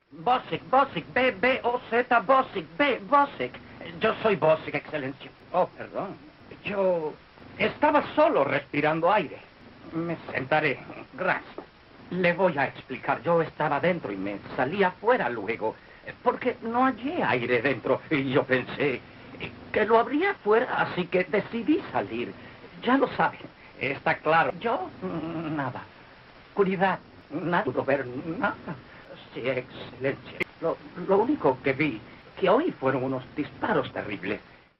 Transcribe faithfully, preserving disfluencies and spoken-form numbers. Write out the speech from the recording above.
Bosick, Bosick, B, B, O, Z, Bosick, B, Bosick. Yo soy Bosick, Excelencia. Oh, perdón. Yo estaba solo respirando aire. Me sentaré. Gracias. Le voy a explicar. Yo estaba dentro y me salí afuera luego, porque no hallé aire dentro. Y yo pensé que lo habría afuera, así que decidí salir. Ya lo saben. Está claro. Yo, nada. Oscuridad. Nada. No puedo ver nada. Sí, Excelencia. Lo, lo único que vi que oí fueron unos disparos terribles.